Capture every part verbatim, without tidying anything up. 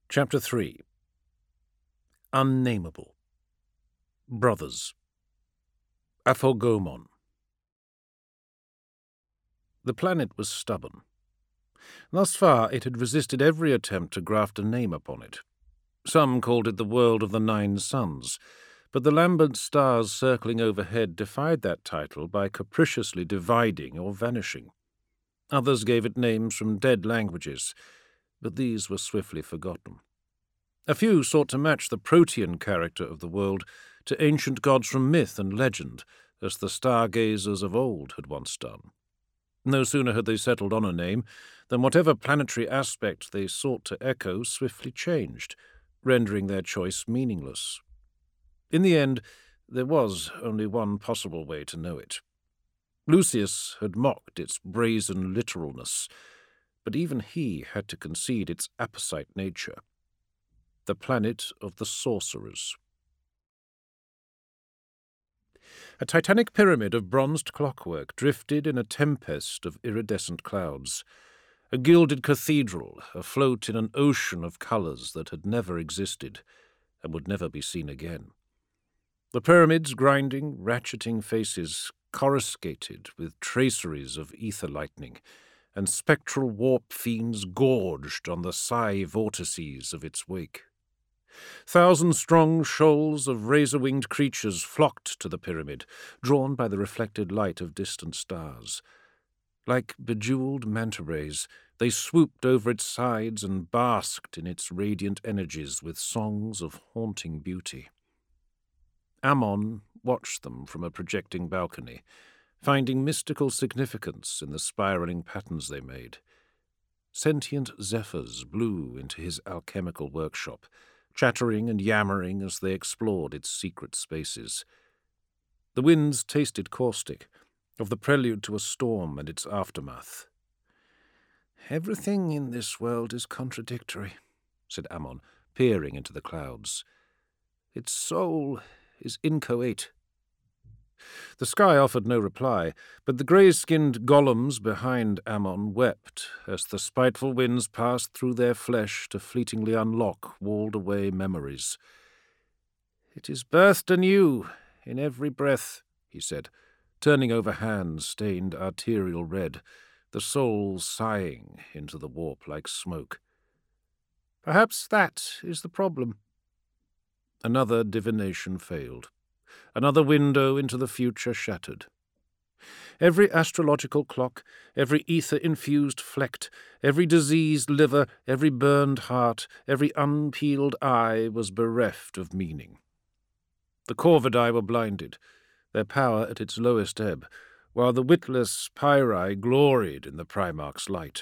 Chapter three. Unnameable. Brothers. Aphorgomon. The planet was stubborn. Thus far it had resisted every attempt to graft a name upon it. Some called it the world of the nine suns, but the lambent stars circling overhead defied that title by capriciously dividing or vanishing. Others gave it names from dead languages, but these were swiftly forgotten. A few sought to match the protean character of the world to ancient gods from myth and legend, as the stargazers of old had once done. No sooner had they settled on a name than whatever planetary aspect they sought to echo swiftly changed, rendering their choice meaningless. In the end, there was only one possible way to know it. Lucius had mocked its brazen literalness, but even he had to concede its apposite nature. The planet of the sorcerers. A titanic pyramid of bronzed clockwork drifted in a tempest of iridescent clouds, a gilded cathedral afloat in an ocean of colours that had never existed and would never be seen again. The pyramid's grinding, ratcheting faces coruscated with traceries of ether lightning, and spectral warp fiends gorged on the psi vortices of its wake. Thousand-strong shoals of razor-winged creatures flocked to the pyramid, drawn by the reflected light of distant stars. Like bejeweled manta rays, they swooped over its sides and basked in its radiant energies with songs of haunting beauty. Ammon watched them from a projecting balcony, finding mystical significance in the spiraling patterns they made. Sentient zephyrs blew into his alchemical workshop, chattering and yammering as they explored its secret spaces. The winds tasted caustic, of the prelude to a storm and its aftermath. "Everything in this world is contradictory," said Ammon, peering into the clouds. "Its soul is inchoate." The sky offered no reply, but the grey-skinned golems behind Ammon wept as the spiteful winds passed through their flesh to fleetingly unlock walled-away memories. "It is birthed anew in every breath," he said, turning over hands stained arterial red, the soul sighing into the warp like smoke. "Perhaps that is the problem." Another divination failed. Another window into the future shattered. Every astrological clock, every ether-infused flecht, every diseased liver, every burned heart, every unpeeled eye was bereft of meaning. The Corvidae were blinded, their power at its lowest ebb, while the witless Pyri gloried in the Primarch's light.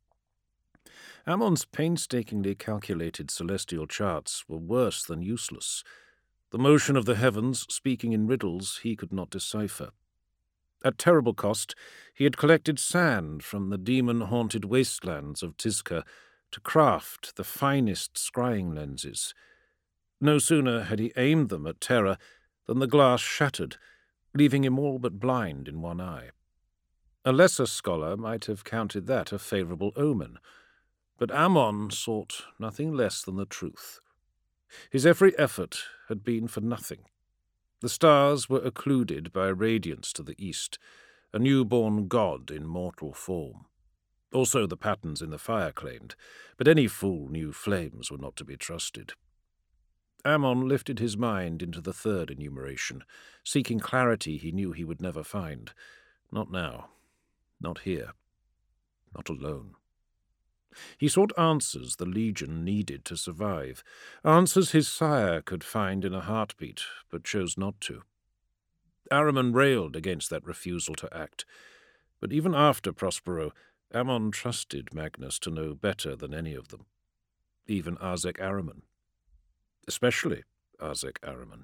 Ammon's painstakingly calculated celestial charts were worse than useless. The motion of the heavens, speaking in riddles he could not decipher. At terrible cost, he had collected sand from the demon-haunted wastelands of Tizca to craft the finest scrying lenses. No sooner had he aimed them at Terra than the glass shattered, leaving him all but blind in one eye. A lesser scholar might have counted that a favourable omen, but Ammon sought nothing less than the truth. His every effort had been for nothing. The stars were occluded by radiance to the east, a newborn god in mortal form. Also the patterns in the fire claimed, but any fool knew flames were not to be trusted. Ammon lifted his mind into the third enumeration, seeking clarity he knew he would never find. Not now. Not here. Not alone. He sought answers the Legion needed to survive, answers his sire could find in a heartbeat, but chose not to. Ahriman railed against that refusal to act, but even after Prospero, Ammon trusted Magnus to know better than any of them, even Arzek Ahriman. Especially Arzek Ahriman.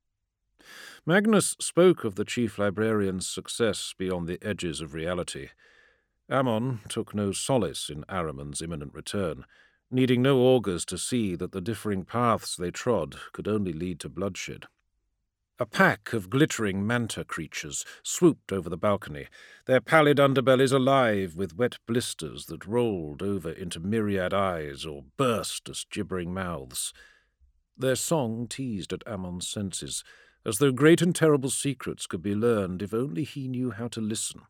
Magnus spoke of the chief librarian's success beyond the edges of reality. Ammon took no solace in Ahriman's imminent return, needing no augurs to see that the differing paths they trod could only lead to bloodshed. A pack of glittering manta creatures swooped over the balcony, their pallid underbellies alive with wet blisters that rolled over into myriad eyes or burst as gibbering mouths. Their song teased at Ammon's senses, as though great and terrible secrets could be learned if only he knew how to listen.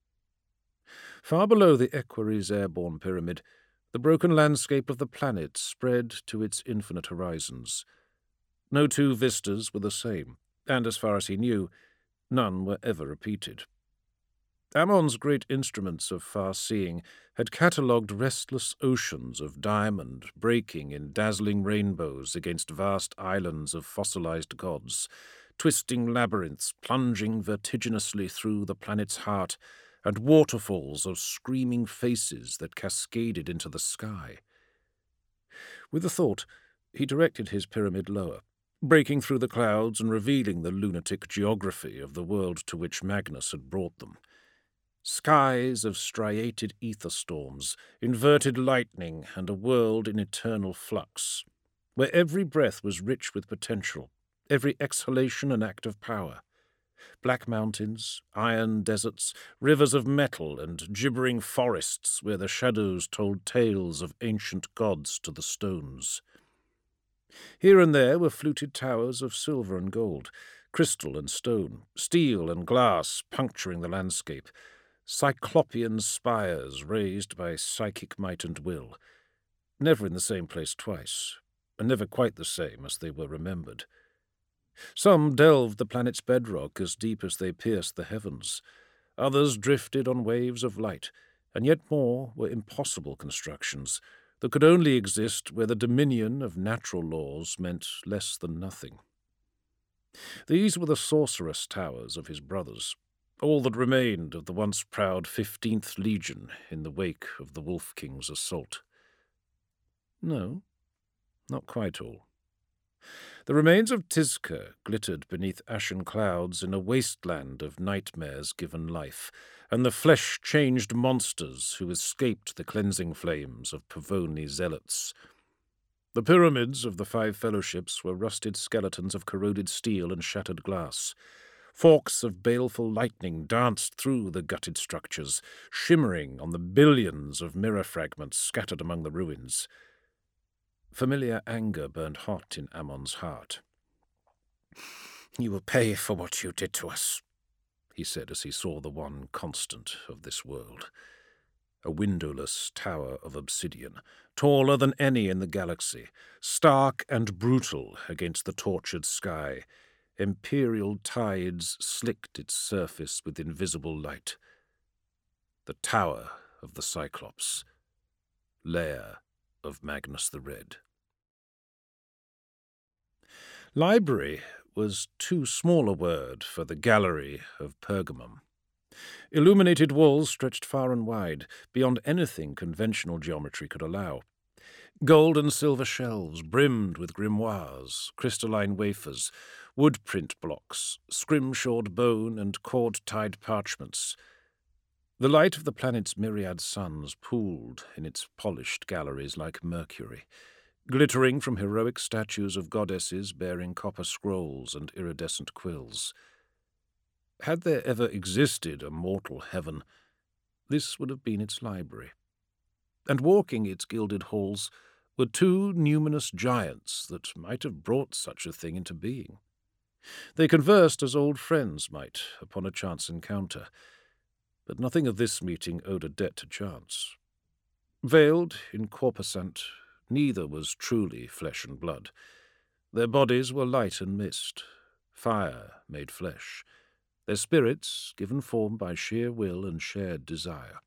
Far below the equerry's airborne pyramid, the broken landscape of the planet spread to its infinite horizons. No two vistas were the same, and as far as he knew, none were ever repeated. Ammon's great instruments of far-seeing had catalogued restless oceans of diamond breaking in dazzling rainbows against vast islands of fossilized gods, twisting labyrinths plunging vertiginously through the planet's heart, and waterfalls of screaming faces that cascaded into the sky. With a thought, he directed his pyramid lower, breaking through the clouds and revealing the lunatic geography of the world to which Magnus had brought them. Skies of striated ether storms, inverted lightning, and a world in eternal flux, where every breath was rich with potential, every exhalation an act of power. Black mountains, iron deserts, rivers of metal, and gibbering forests where the shadows told tales of ancient gods to the stones. Here and there were fluted towers of silver and gold, crystal and stone, steel and glass puncturing the landscape, cyclopean spires raised by psychic might and will, never in the same place twice, and never quite the same as they were remembered. Some delved the planet's bedrock as deep as they pierced the heavens. Others drifted on waves of light, and yet more were impossible constructions that could only exist where the dominion of natural laws meant less than nothing. These were the sorceress towers of his brothers, all that remained of the once proud fifteenth Legion in the wake of the Wolf King's assault. No, not quite all. The remains of Tizca glittered beneath ashen clouds in a wasteland of nightmares given life, and the flesh-changed monsters who escaped the cleansing flames of Pavoni zealots. The pyramids of the five fellowships were rusted skeletons of corroded steel and shattered glass. Forks of baleful lightning danced through the gutted structures, shimmering on the billions of mirror fragments scattered among the ruins. Familiar anger burned hot in Ammon's heart. "You will pay for what you did to us," he said as he saw the one constant of this world. A windowless tower of obsidian, taller than any in the galaxy, stark and brutal against the tortured sky. Imperial tides slicked its surface with invisible light. The Tower of the Cyclops, lair of Magnus the Red. Library was too small a word for the gallery of Pergamum. Illuminated walls stretched far and wide, beyond anything conventional geometry could allow. Gold and silver shelves brimmed with grimoires, crystalline wafers, wood-print blocks, scrimshawed bone and cord-tied parchments. The light of the planet's myriad suns pooled in its polished galleries like mercury, glittering from heroic statues of goddesses bearing copper scrolls and iridescent quills. Had there ever existed a mortal heaven, this would have been its library. And walking its gilded halls were two numinous giants that might have brought such a thing into being. They conversed as old friends might upon a chance encounter, but nothing of this meeting owed a debt to chance. Veiled in corpusant, neither was truly flesh and blood. Their bodies were light and mist, fire made flesh, their spirits given form by sheer will and shared desire.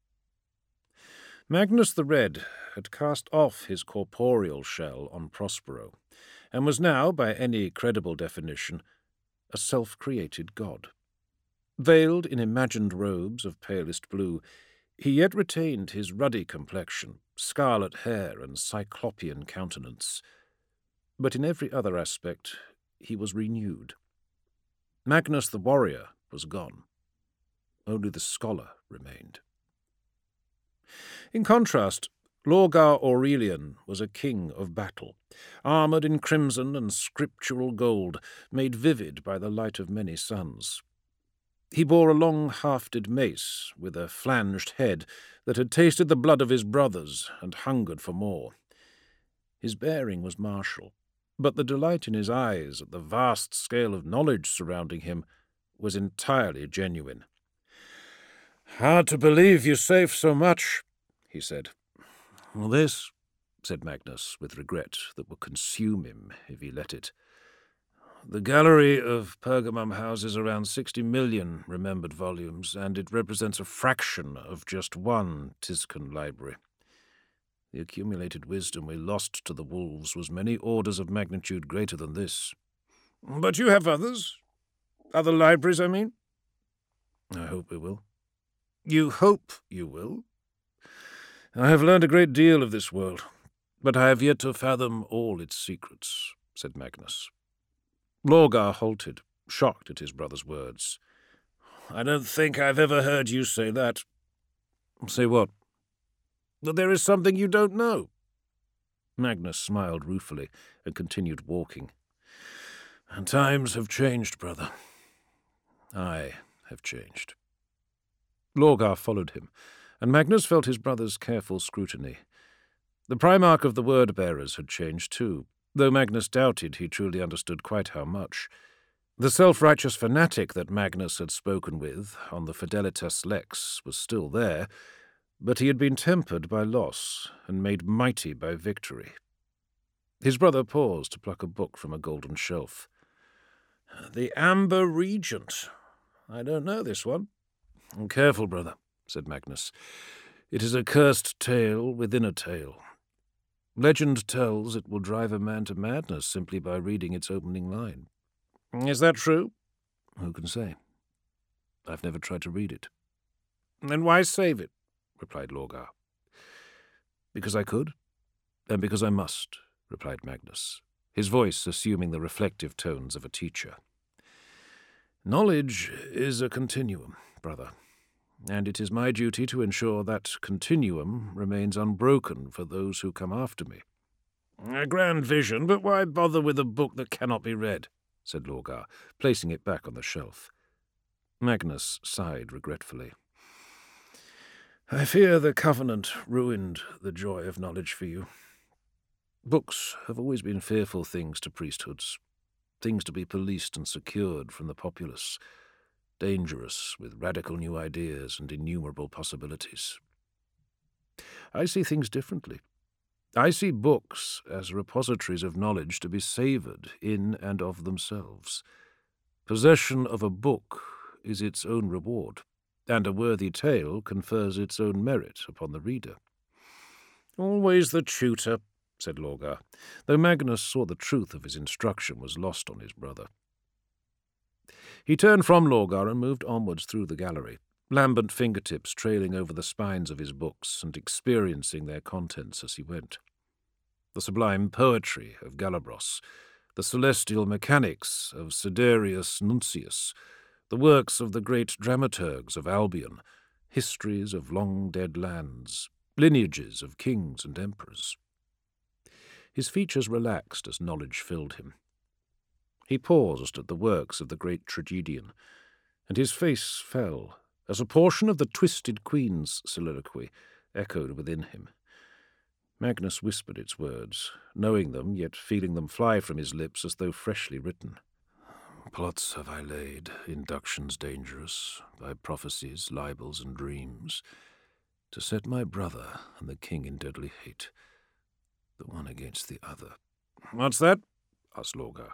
Magnus the Red had cast off his corporeal shell on Prospero, and was now, by any credible definition, a self-created god. Veiled in imagined robes of palest blue, he yet retained his ruddy complexion, scarlet hair, and cyclopean countenance. But in every other aspect he was renewed. Magnus the warrior was gone. Only the scholar remained. In contrast, Lorgar Aurelian was a king of battle, armoured in crimson and scriptural gold, made vivid by the light of many suns. He bore a long hafted mace with a flanged head that had tasted the blood of his brothers and hungered for more. His bearing was martial, but the delight in his eyes at the vast scale of knowledge surrounding him was entirely genuine. "Hard to believe you saved so much," he said. "Well, this," said Magnus, with regret that would consume him if he let it. "The gallery of Pergamum houses around sixty million remembered volumes, and it represents a fraction of just one Tiscan library. The accumulated wisdom we lost to the wolves was many orders of magnitude greater than this." "But you have others? Other libraries, I mean?" "I hope we will." "You hope you will?" "I have learned a great deal of this world, but I have yet to fathom all its secrets," said Magnus. Lorgar halted, shocked at his brother's words. "I don't think I've ever heard you say that." "Say what?" "That there is something you don't know." Magnus smiled ruefully and continued walking. "And times have changed, brother. I have changed." Lorgar followed him, and Magnus felt his brother's careful scrutiny. The Primarch of the Word-Bearers had changed too, though Magnus doubted he truly understood quite how much. The self-righteous fanatic that Magnus had spoken with on the Fidelitas Lex was still there, but he had been tempered by loss and made mighty by victory. His brother paused to pluck a book from a golden shelf. "The Amber Regent. I don't know this one." "Careful, brother," said Magnus. "It is a cursed tale within a tale. Legend tells it will drive a man to madness simply by reading its opening line." "Is that true?" "Who can say? I've never tried to read it." "Then why save it?" replied Lorgar. "Because I could, and because I must," replied Magnus, his voice assuming the reflective tones of a teacher. "Knowledge is a continuum, brother, and it is my duty to ensure that continuum remains unbroken for those who come after me." "A grand vision, but why bother with a book that cannot be read?" said Lorgar, placing it back on the shelf. Magnus sighed regretfully. "I fear the Covenant ruined the joy of knowledge for you. Books have always been fearful things to priesthoods, things to be policed and secured from the populace, dangerous with radical new ideas and innumerable possibilities. I see things differently. I see books as repositories of knowledge to be savoured in and of themselves. Possession of a book is its own reward, and a worthy tale confers its own merit upon the reader." "Always the tutor," said Lorgar, though Magnus saw the truth of his instruction was lost on his brother. He turned from Lorgar and moved onwards through the gallery, lambent fingertips trailing over the spines of his books and experiencing their contents as he went. The sublime poetry of Galabros, the celestial mechanics of Siderius Nuncius, the works of the great dramaturgs of Albion, histories of long-dead lands, lineages of kings and emperors. His features relaxed as knowledge filled him. He paused at the works of the great tragedian, and his face fell as a portion of the Twisted Queen's soliloquy echoed within him. Magnus whispered its words, knowing them, yet feeling them fly from his lips as though freshly written. "Plots have I laid, inductions dangerous, by prophecies, libels, and dreams, to set my brother and the king in deadly hate, the one against the other." "What's that?" asked Lorgar.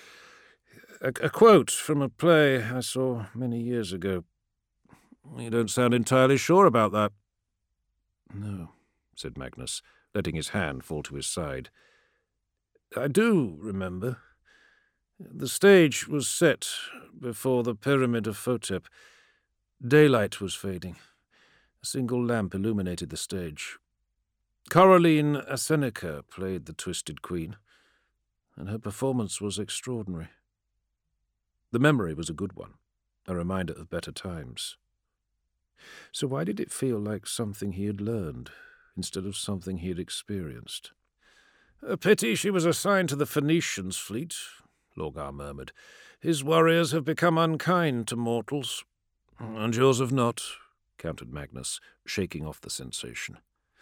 A, a quote from a play I saw many years ago. You don't sound entirely sure about that." "No," said Magnus, letting his hand fall to his side. "I do remember. The stage was set before the Pyramid of Photep. Daylight was fading. A single lamp illuminated the stage. Coraline Asenica played the Twisted Queen, and her performance was extraordinary." The memory was a good one, a reminder of better times. So why did it feel like something he had learned, instead of something he had experienced. "A pity she was assigned to the Phoenicians' fleet," Lorgar murmured. "His warriors have become unkind to mortals." "And yours have not," countered Magnus, shaking off the sensation.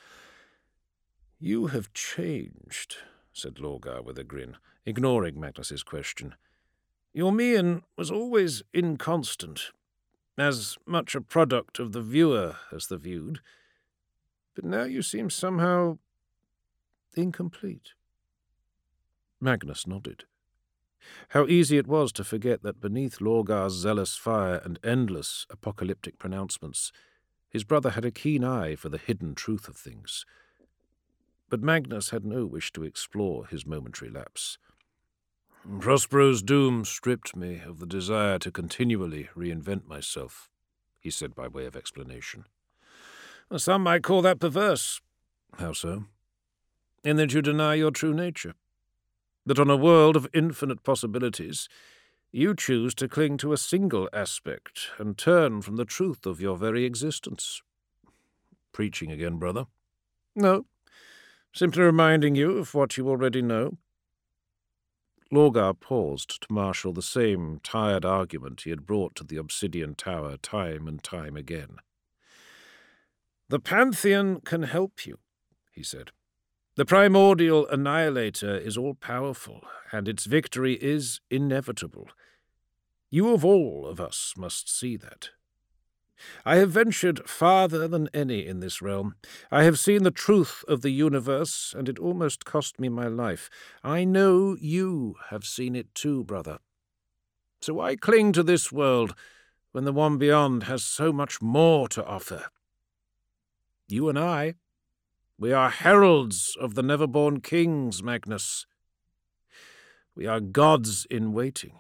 "You have changed," said Lorgar with a grin, ignoring Magnus's question. "Your mien was always inconstant, as much a product of the viewer as the viewed. But now you seem somehow incomplete." Magnus nodded. How easy it was to forget that beneath Lorgar's zealous fire and endless apocalyptic pronouncements, his brother had a keen eye for the hidden truth of things. But Magnus had no wish to explore his momentary lapse. "Prospero's doom stripped me of the desire to continually reinvent myself," he said by way of explanation. "Some might call that perverse." "How so?" "In that you deny your true nature. That on a world of infinite possibilities, you choose to cling to a single aspect and turn from the truth of your very existence." "Preaching again, brother?" "No, simply reminding you of what you already know." Lorgar paused to marshal the same tired argument he had brought to the Obsidian Tower time and time again. "The Pantheon can help you," he said. "The primordial annihilator is all-powerful, and its victory is inevitable. You of all of us must see that. I have ventured farther than any in this realm. I have seen the truth of the universe, and it almost cost me my life. I know you have seen it too, brother. So why cling to this world when the one beyond has so much more to offer? You and I, we are heralds of the never-born kings, Magnus. We are gods in waiting."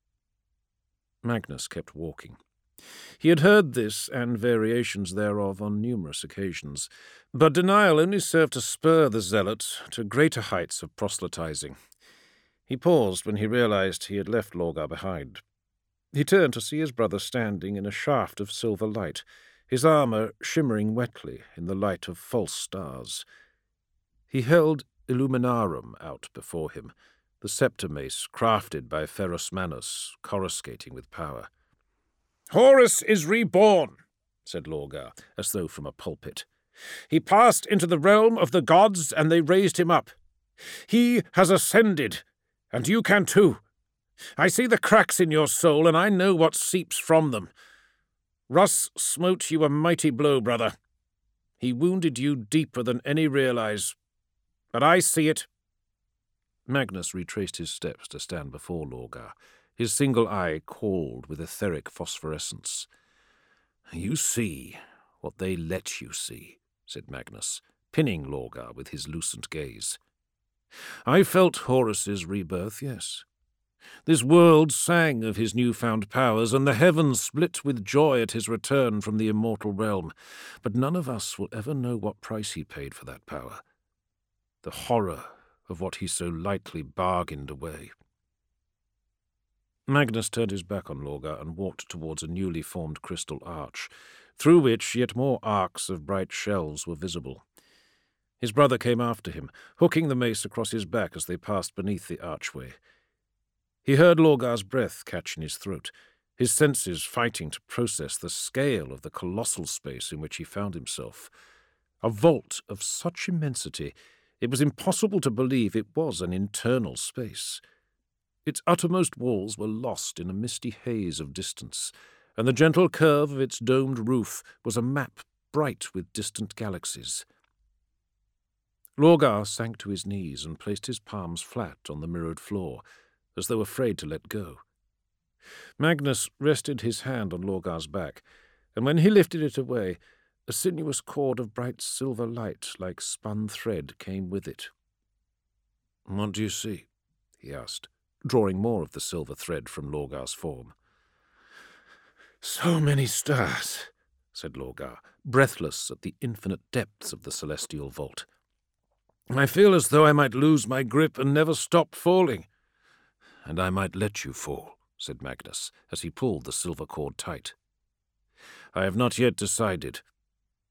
Magnus kept walking. He had heard this and variations thereof on numerous occasions, but denial only served to spur the zealot to greater heights of proselytizing. He paused when he realized he had left Lorgar behind. He turned to see his brother standing in a shaft of silver light, his armour shimmering wetly in the light of false stars. He held Illuminarum out before him, the sceptre mace crafted by Ferrus Manus, coruscating with power. "Horus is reborn," said Lorgar, as though from a pulpit. "He passed into the realm of the gods, and they raised him up. He has ascended, and you can too. I see the cracks in your soul, and I know what seeps from them. Russ smote you a mighty blow, brother. He wounded you deeper than any realize. But I see it." Magnus retraced his steps to stand before Lorgar, his single eye cauled with etheric phosphorescence. "You see what they let you see," said Magnus, pinning Lorgar with his lucent gaze. "I felt Horus's rebirth, yes. This world sang of his newfound powers, and the heavens split with joy at his return from the immortal realm. But none of us will ever know what price he paid for that power. The horror of what he so lightly bargained away." Magnus turned his back on Lorgar and walked towards a newly formed crystal arch, through which yet more arcs of bright shells were visible. His brother came after him, hooking the mace across his back as they passed beneath the archway. He heard Lorgar's breath catch in his throat, his senses fighting to process the scale of the colossal space in which he found himself. A vault of such immensity, it was impossible to believe it was an internal space. Its uttermost walls were lost in a misty haze of distance, and the gentle curve of its domed roof was a map bright with distant galaxies. Lorgar sank to his knees and placed his palms flat on the mirrored floor, as though afraid to let go. Magnus rested his hand on Lorgar's back, and when he lifted it away, a sinuous cord of bright silver light like spun thread came with it. "What do you see?" he asked, drawing more of the silver thread from Lorgar's form. "So many stars," said Lorgar, breathless at the infinite depths of the celestial vault. "I feel as though I might lose my grip and never stop falling." "And I might let you fall," said Magnus, as he pulled the silver cord tight. "I have not yet decided."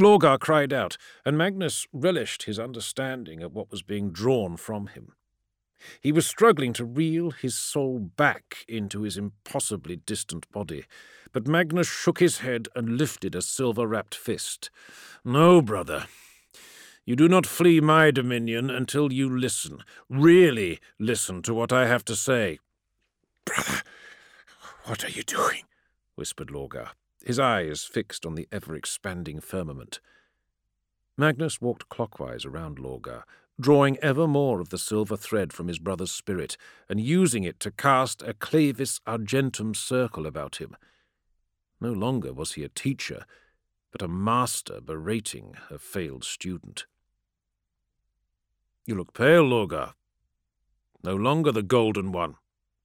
Lorgar cried out, and Magnus relished his understanding of what was being drawn from him. He was struggling to reel his soul back into his impossibly distant body, but Magnus shook his head and lifted a silver-wrapped fist. "No, brother. You do not flee my dominion until you listen, really listen to what I have to say." "Brother, what are you doing?" whispered Lorgar, his eyes fixed on the ever-expanding firmament. Magnus walked clockwise around Lorgar, drawing ever more of the silver thread from his brother's spirit, and using it to cast a clavis argentum circle about him. No longer was he a teacher, but a master berating a failed student. "You look pale, Lorgar. No longer the Golden One."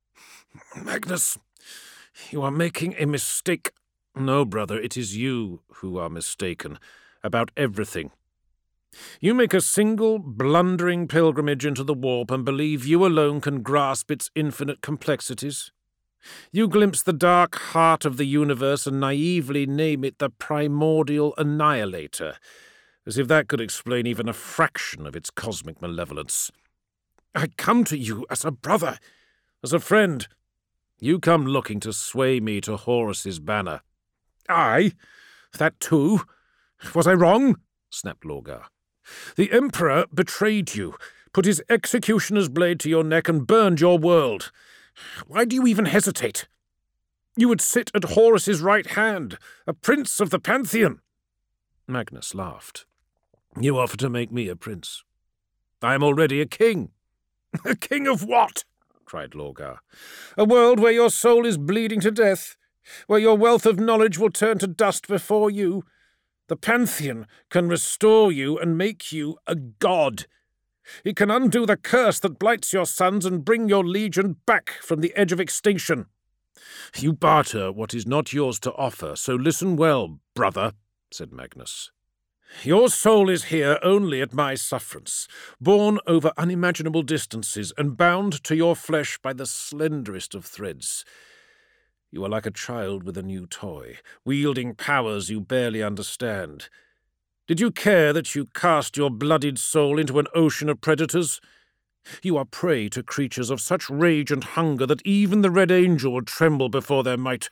"Magnus, you are making a mistake." "No, brother, it is you who are mistaken about everything. You make a single, blundering pilgrimage into the warp and believe you alone can grasp its infinite complexities. You glimpse the dark heart of the universe and naively name it the primordial annihilator, as if that could explain even a fraction of its cosmic malevolence. I come to you as a brother, as a friend. You come looking to sway me to Horus's banner." "I? That too? Was I wrong?" snapped Lorgar. "The Emperor betrayed you, put his executioner's blade to your neck and burned your world. Why do you even hesitate? You would sit at Horus's right hand, a prince of the Pantheon." Magnus laughed. "You offer to make me a prince. I am already a king." "A king of what?" cried Lorgar. "A world where your soul is bleeding to death, where your wealth of knowledge will turn to dust before you. The Pantheon can restore you and make you a god. It can undo the curse that blights your sons and bring your legion back from the edge of extinction. You barter what is not yours to offer, so listen well, brother," said Magnus. "Your soul is here only at my sufferance, borne over unimaginable distances and bound to your flesh by the slenderest of threads. You are like a child with a new toy, wielding powers you barely understand. Did you care that you cast your bloodied soul into an ocean of predators? You are prey to creatures of such rage and hunger that even the Red Angel would tremble before their might."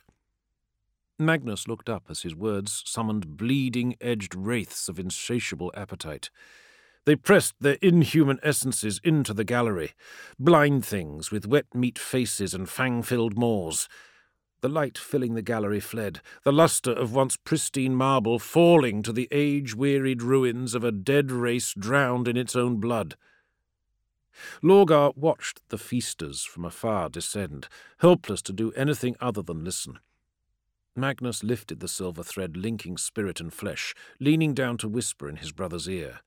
Magnus looked up as his words summoned bleeding-edged wraiths of insatiable appetite. They pressed their inhuman essences into the gallery, blind things with wet-meat faces and fang-filled maws. The light filling the gallery fled, the lustre of once pristine marble falling to the age-wearied ruins of a dead race drowned in its own blood. Lorgar watched the feasters from afar descend, helpless to do anything other than listen. Magnus lifted the silver thread linking spirit and flesh, leaning down to whisper in his brother's ear.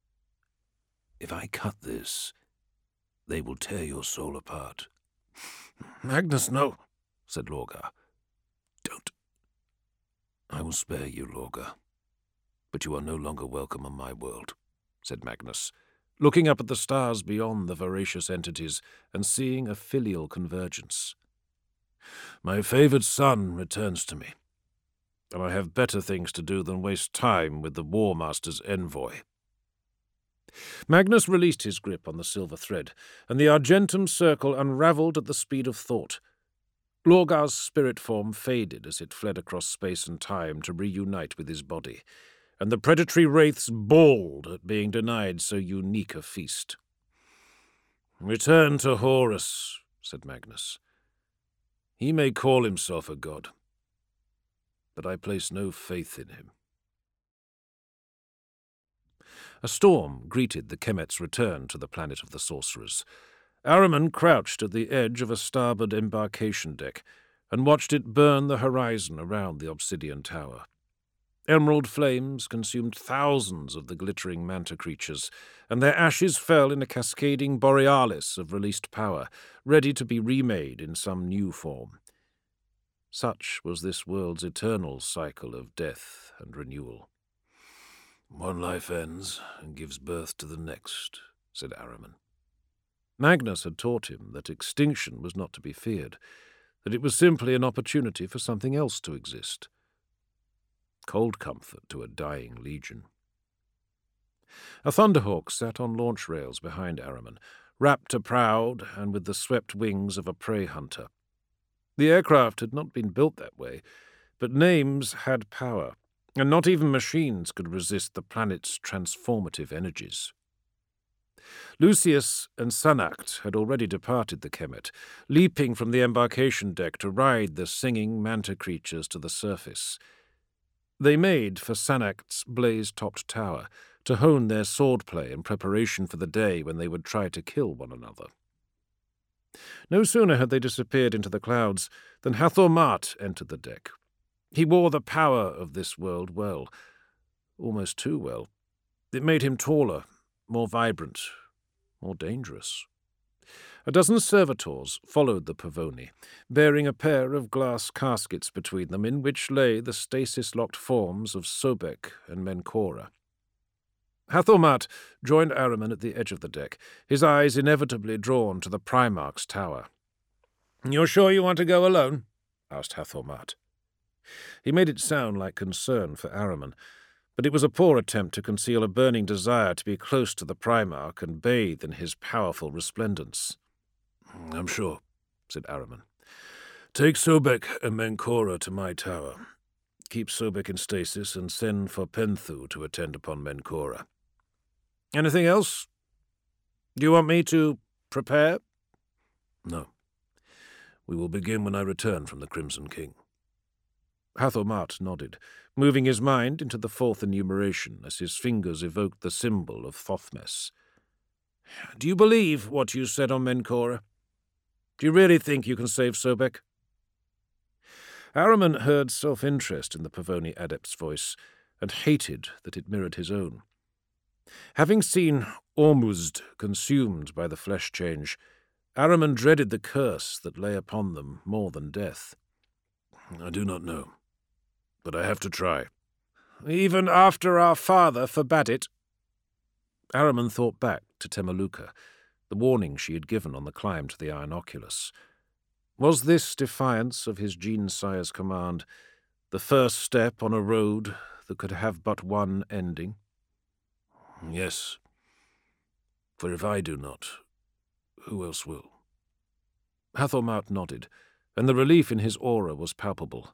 "If I cut this, they will tear your soul apart." "Magnus, no," said Lorgar. "Don't." "I will spare you, Lorgar, but you are no longer welcome on my world," said Magnus, looking up at the stars beyond the voracious entities and seeing a filial convergence. "My favoured son returns to me, and I have better things to do than waste time with the War Master's envoy." Magnus released his grip on the silver thread, and the argentum circle unravelled at the speed of thought. Lorgar's spirit form faded as it fled across space and time to reunite with his body, and the predatory wraiths bawled at being denied so unique a feast. "Return to Horus," said Magnus. "He may call himself a god, but I place no faith in him." A storm greeted the Kemet's return to the planet of the sorcerers. Ahriman crouched at the edge of a starboard embarkation deck and watched it burn the horizon around the obsidian tower. Emerald flames consumed thousands of the glittering manta creatures, and their ashes fell in a cascading borealis of released power, ready to be remade in some new form. Such was this world's eternal cycle of death and renewal. "One life ends and gives birth to the next," said Ahriman. Magnus had taught him that extinction was not to be feared, that it was simply an opportunity for something else to exist. cold comfort to a dying legion. A Thunderhawk sat on launch rails behind Ahriman, wrapped a proud and with the swept wings of a prey hunter. The aircraft had not been built that way, but names had power, and not even machines could resist the planet's transformative energies. Lucius and Sanact had already departed the Kemet, leaping from the embarkation deck to ride the singing manta creatures to the surface. They made for Sanact's blaze-topped tower, to hone their swordplay in preparation for the day when they would try to kill one another. No sooner had they disappeared into the clouds than Hathor Mart entered the deck. He wore the power of this world well, almost too well. It made him taller, more vibrant, more dangerous. A dozen servitors followed the Pavoni, bearing a pair of glass caskets between them in which lay the stasis-locked forms of Sobek and Menkora. Hathor Mart joined Ahriman at the edge of the deck, his eyes inevitably drawn to the Primarch's tower. "You're sure you want to go alone?" asked Hathor Mart. He made it sound like concern for Ahriman, but it was a poor attempt to conceal a burning desire to be close to the Primarch and bathe in his powerful resplendence. "I'm sure," said Ahriman. "Take Sobek and Menkora to my tower. Keep Sobek in stasis and send for Penthu to attend upon Menkora." "Anything else? Do you want me to prepare?" "No. We will begin when I return from the Crimson King." Hathor Mart nodded, moving his mind into the fourth enumeration as his fingers evoked the symbol of Thothmes. "Do you believe what you said on Menkora? Do you really think you can save Sobek?" Ahriman heard self-interest in the Pavoni adept's voice, and hated that it mirrored his own. Having seen Ormuzd consumed by the flesh change, Ahriman dreaded the curse that lay upon them more than death. "I do not know, but I have to try." "Even after our father forbade it?" Ahriman thought back to Temaluka, the warning she had given on the climb to the Iron Oculus. Was this defiance of his gene-sire's command the first step on a road that could have but one ending? "Yes, for if I do not, who else will?" Hathor Mart nodded, and the relief in his aura was palpable.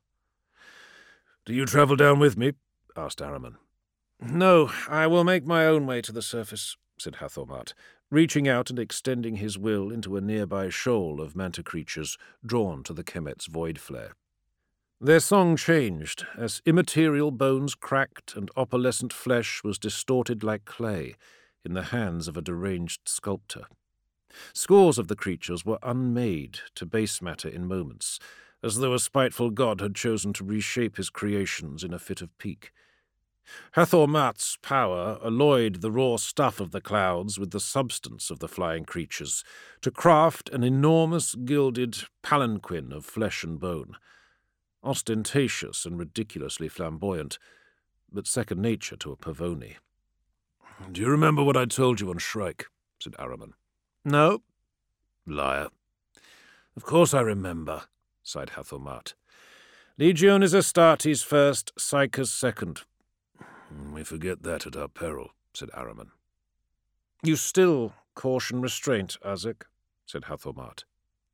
"Do you travel down with me?" asked Ahriman. "No, I will make my own way to the surface," said Hathor Mart, reaching out and extending his will into a nearby shoal of manta creatures drawn to the Kemet's void flare. Their song changed as immaterial bones cracked and opalescent flesh was distorted like clay in the hands of a deranged sculptor. Scores of the creatures were unmade to base matter in moments, as though a spiteful god had chosen to reshape his creations in a fit of pique. Hathor Mart's power alloyed the raw stuff of the clouds with the substance of the flying creatures to craft an enormous gilded palanquin of flesh and bone, ostentatious and ridiculously flamboyant, but second nature to a Pavoni. "Do you remember what I told you on Shrike?" said Ahriman. "No." "Liar." "Of course I remember," sighed Hathor Mart. "Legiones Astartes first, Psychus second." "We forget that at our peril," said Ahriman. "You still caution restraint, Azek," said Hathor Mart.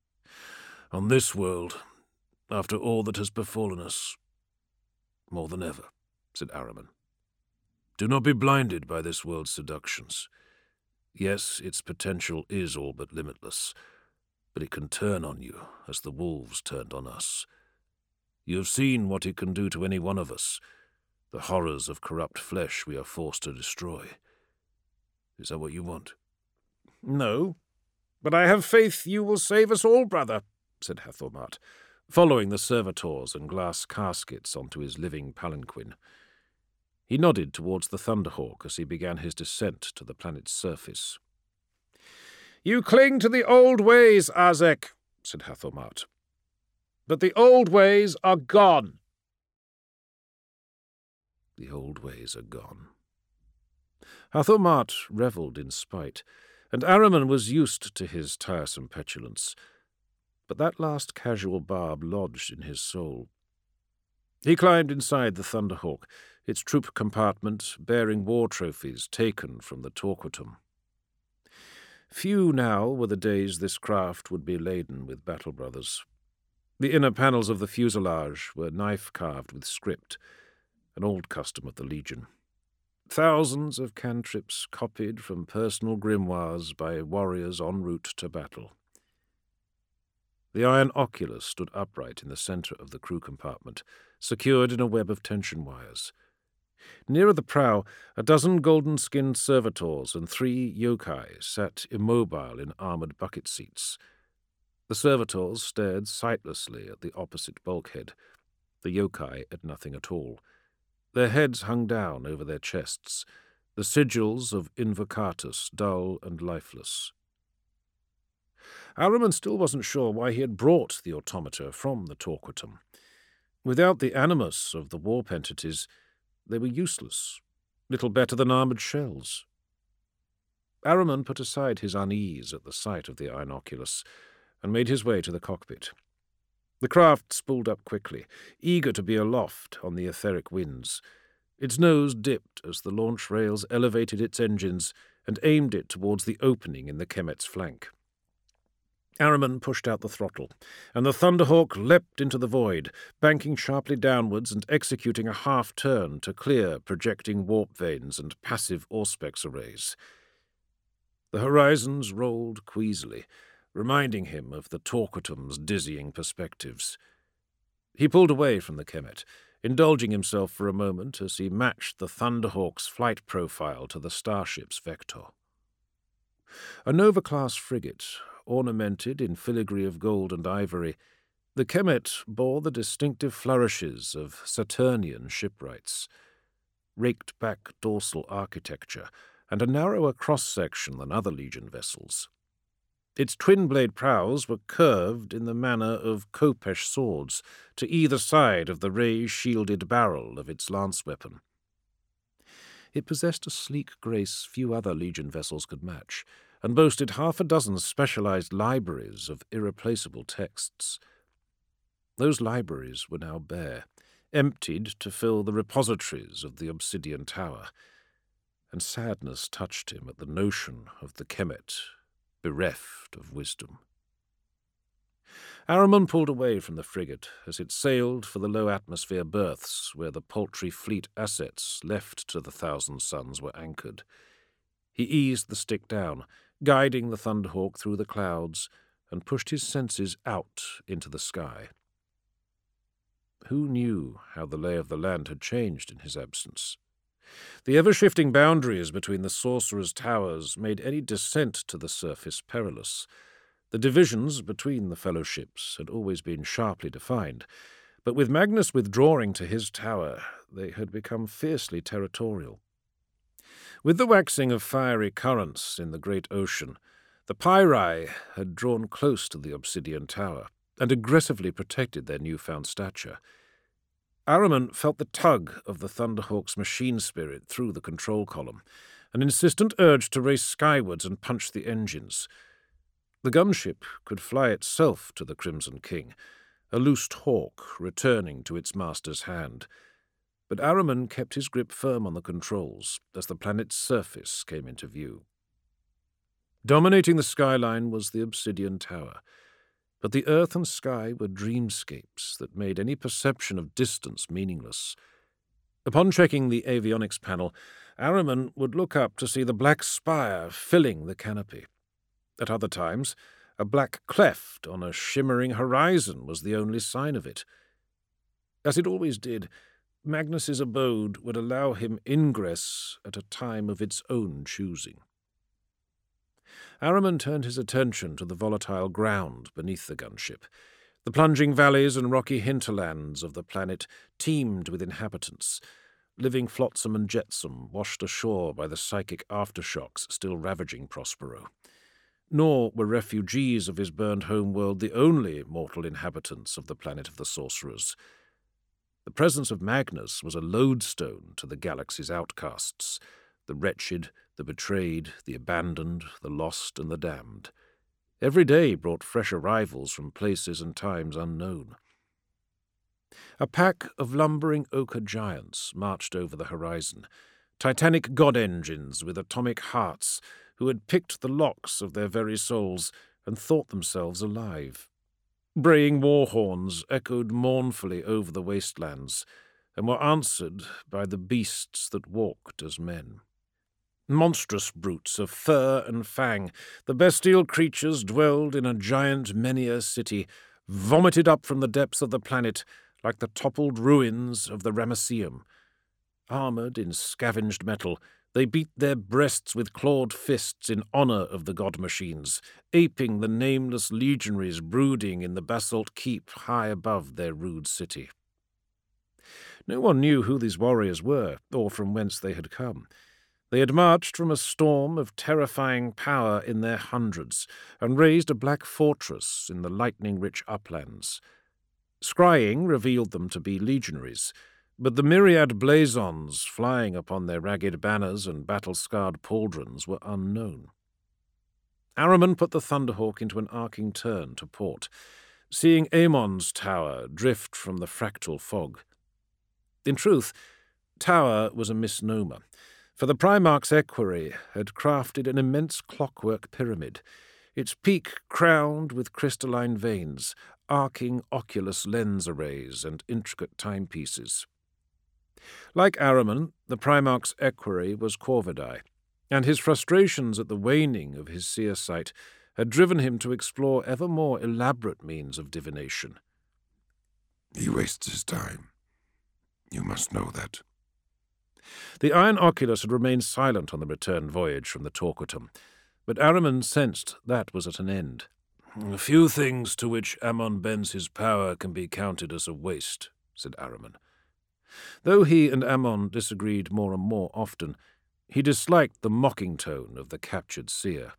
"On this world, after all that has befallen us, more than ever," said Ahriman. "Do not be blinded by this world's seductions. Yes, its potential is all but limitless, but it can turn on you as the wolves turned on us. You have seen what it can do to any one of us, the horrors of corrupt flesh we are forced to destroy. Is that what you want?" "No, but I have faith you will save us all, brother," said Hathor Mart, following the servitors and glass caskets onto his living palanquin. He nodded towards the Thunderhawk as he began his descent to the planet's surface. "You cling to the old ways, Azek," said Hathor Mart. "But the old ways are gone." The old ways are gone. Hathor Mart revelled in spite, and Ahriman was used to his tiresome petulance. But that last casual barb lodged in his soul. He climbed inside the Thunderhawk, its troop compartment bearing war trophies taken from the Torquatum. Few now were the days this craft would be laden with battle brothers. The inner panels of the fuselage were knife-carved with script, an old custom of the Legion. Thousands of cantrips copied from personal grimoires by warriors en route to battle. The iron oculus stood upright in the centre of the crew compartment, secured in a web of tension wires. Nearer the prow, a dozen golden-skinned servitors and three yokai sat immobile in armoured bucket seats. The servitors stared sightlessly at the opposite bulkhead, the yokai at nothing at all. Their heads hung down over their chests, the sigils of Invocatus dull and lifeless. Ahriman still wasn't sure why he had brought the automata from the Torquatum. Without the animus of the warp entities, they were useless, little better than armoured shells. Ahriman put aside his unease at the sight of the inoculus and made his way to the cockpit. The craft spooled up quickly, eager to be aloft on the etheric winds. Its nose dipped as the launch rails elevated its engines and aimed it towards the opening in the Kemet's flank. Ahriman pushed out the throttle, and the Thunderhawk leapt into the void, banking sharply downwards and executing a half-turn to clear projecting warp vanes and passive Auspex arrays. The horizons rolled queasily, reminding him of the Torquatum's dizzying perspectives. He pulled away from the Kemet, indulging himself for a moment as he matched the Thunderhawk's flight profile to the starship's vector. A Nova-class frigate, ornamented in filigree of gold and ivory, the Kemet bore the distinctive flourishes of Saturnian shipwrights, raked-back dorsal architecture, and a narrower cross-section than other Legion vessels. Its twin-blade prows were curved in the manner of Khopesh swords to either side of the ray-shielded barrel of its lance weapon. It possessed a sleek grace few other Legion vessels could match, and boasted half a dozen specialized libraries of irreplaceable texts. Those libraries were now bare, emptied to fill the repositories of the Obsidian Tower, and sadness touched him at the notion of the Kemet bereft of wisdom. Ahriman pulled away from the frigate as it sailed for the low-atmosphere berths where the paltry fleet assets left to the Thousand Suns were anchored. He eased the stick down, guiding the Thunderhawk through the clouds, and pushed his senses out into the sky. Who knew how the lay of the land had changed in his absence? The ever-shifting boundaries between the Sorcerer's towers made any descent to the surface perilous. The divisions between the fellowships had always been sharply defined, but with Magnus withdrawing to his tower, they had become fiercely territorial. With the waxing of fiery currents in the great ocean, the Pyri had drawn close to the Obsidian Tower and aggressively protected their newfound stature. Ahriman felt the tug of the Thunderhawk's machine spirit through the control column, an insistent urge to race skywards and punch the engines. The gunship could fly itself to the Crimson King, a loosed hawk returning to its master's hand. But Ahriman kept his grip firm on the controls as the planet's surface came into view. Dominating the skyline was the Obsidian Tower, but the earth and sky were dreamscapes that made any perception of distance meaningless. Upon checking the avionics panel, Ahriman would look up to see the black spire filling the canopy. At other times, a black cleft on a shimmering horizon was the only sign of it. As it always did, Magnus's abode would allow him ingress at a time of its own choosing. Ahriman turned his attention to the volatile ground beneath the gunship. The plunging valleys and rocky hinterlands of the planet teemed with inhabitants, living flotsam and jetsam washed ashore by the psychic aftershocks still ravaging Prospero. Nor were refugees of his burned homeworld the only mortal inhabitants of the planet of the sorcerers. The presence of Magnus was a lodestone to the galaxy's outcasts, the wretched, the betrayed, the abandoned, the lost, and the damned. Every day brought fresh arrivals from places and times unknown. A pack of lumbering ochre giants marched over the horizon, titanic god-engines with atomic hearts who had picked the locks of their very souls and thought themselves alive. Braying war horns echoed mournfully over the wastelands and were answered by the beasts that walked as men. Monstrous brutes of fur and fang, the bestial creatures dwelled in a giant Menhir city, vomited up from the depths of the planet like the toppled ruins of the Ramesseum. Armoured in scavenged metal, they beat their breasts with clawed fists in honour of the god-machines, aping the nameless legionaries brooding in the basalt keep high above their rude city. No one knew who these warriors were, or from whence they had come. They had marched from a storm of terrifying power in their hundreds, and raised a black fortress in the lightning-rich uplands. Scrying revealed them to be legionaries, but the myriad blazons flying upon their ragged banners and battle-scarred pauldrons were unknown. Ahriman put the Thunderhawk into an arcing turn to port, seeing Amon's tower drift from the fractal fog. In truth, tower was a misnomer, for the Primarch's equerry had crafted an immense clockwork pyramid, its peak crowned with crystalline veins, arcing oculus lens arrays and intricate timepieces. Like Ahriman, the Primarch's equerry was Corvidae, and his frustrations at the waning of his seer sight had driven him to explore ever more elaborate means of divination. He wastes his time. You must know that. The Iron Oculus had remained silent on the return voyage from the Torquatum, but Ahriman sensed that was at an end. "Few things to which Amon bends his power can be counted as a waste," said Ahriman. Though he and Amon disagreed more and more often, he disliked the mocking tone of the captured seer.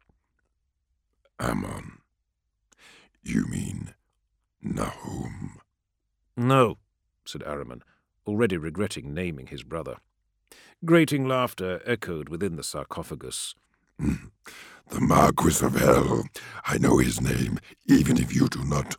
Amon. You mean Nahum? No, said Ahriman, already regretting naming his brother. Grating laughter echoed within the sarcophagus. The Marquis of Hell. I know his name, even if you do not.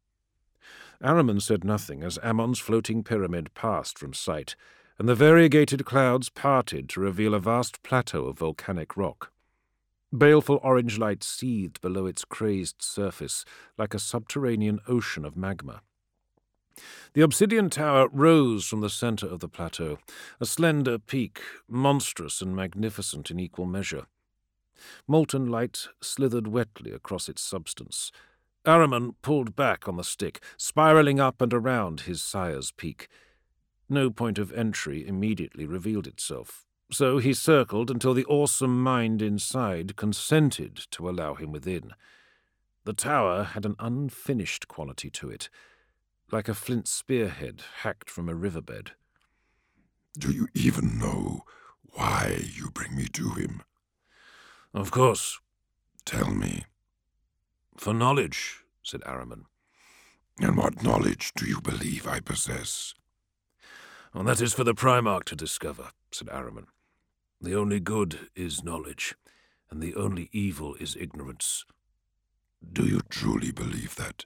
Ahriman said nothing as Amon's floating pyramid passed from sight, and the variegated clouds parted to reveal a vast plateau of volcanic rock. Baleful orange light seethed below its crazed surface like a subterranean ocean of magma. The obsidian tower rose from the centre of the plateau, a slender peak, monstrous and magnificent in equal measure. Molten light slithered wetly across its substance. Ahriman pulled back on the stick, spiralling up and around his sire's peak. No point of entry immediately revealed itself, so he circled until the awesome mind inside consented to allow him within. The tower had an unfinished quality to it, like a flint spearhead hacked from a riverbed. Do you even know why you bring me to him? Of course. Tell me. For knowledge, said Ahriman. And what knowledge do you believe I possess? Well, that is for the Primarch to discover, said Ahriman. The only good is knowledge, and the only evil is ignorance. Do you truly believe that?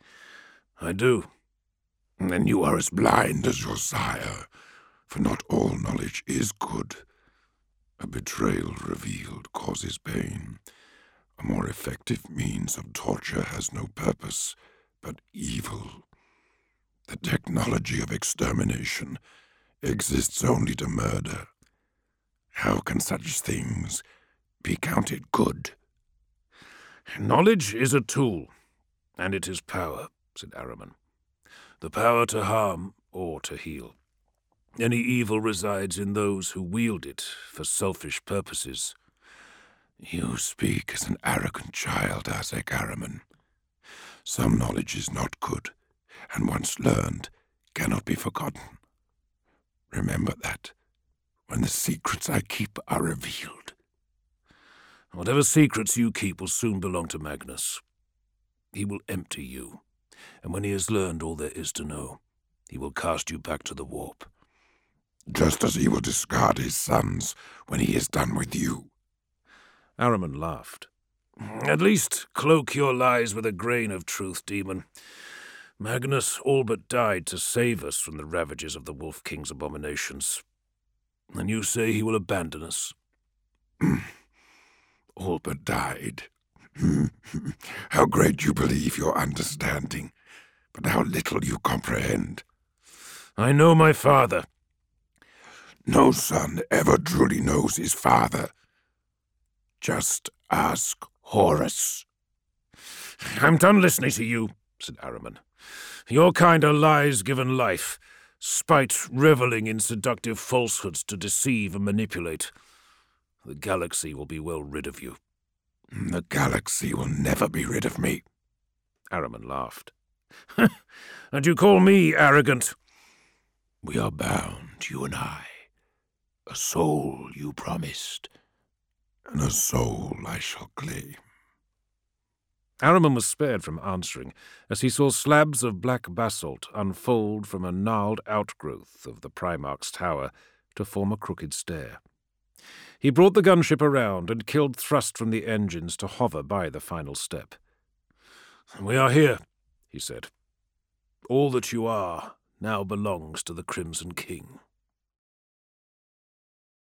I do. Then you are as blind as your sire, for not all knowledge is good. A betrayal revealed causes pain. A more effective means of torture has no purpose but evil. The technology of extermination exists only to murder. How can such things be counted good? Knowledge is a tool, and it is power, said Ahriman. The power to harm or to heal. Any evil resides in those who wield it for selfish purposes. You speak as an arrogant child, Azek Ahriman. Some knowledge is not good, and once learned, cannot be forgotten. Remember that, when the secrets I keep are revealed. Whatever secrets you keep will soon belong to Magnus. He will empty you, and when he has learned all there is to know, he will cast you back to the warp. Just as he will discard his sons when he is done with you. Ahriman laughed. At least cloak your lies with a grain of truth, demon. Magnus all but died to save us from the ravages of the Wolf King's abominations. And you say he will abandon us? All but died. How great you believe your understanding, but how little you comprehend. I know my father. No son ever truly knows his father. Just ask Horus. I'm done listening to you, said Ahriman. Your kind are lies given life, spite reveling in seductive falsehoods to deceive and manipulate. The galaxy will be well rid of you. The galaxy will never be rid of me. Ahriman laughed. And you call me arrogant? We are bound, you and I. A soul you promised, and a soul I shall claim. Ahriman was spared from answering as he saw slabs of black basalt unfold from a gnarled outgrowth of the Primarch's tower to form a crooked stair. He brought the gunship around and killed thrust from the engines to hover by the final step. "We are here," he said. "All that you are now belongs to the Crimson King."